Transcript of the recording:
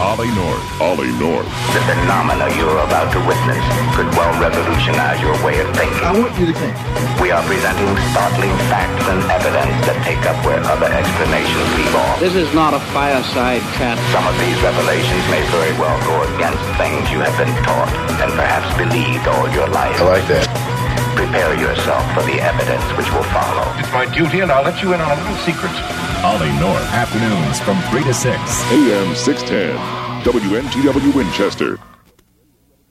Ollie North. Ollie North. The phenomena you're about to witness could well revolutionize your way of thinking. I want you to think. We are presenting startling facts and evidence that take up where other explanations leave off. This is not a fireside chat. Some of these revelations may very well go against things you have been taught and perhaps believed all your life. I like that. Prepare yourself for the evidence which will follow. It's my duty, and I'll let you in on a little secret. Ollie North. Afternoons from 3 to 6. AM 610. WNTW Winchester.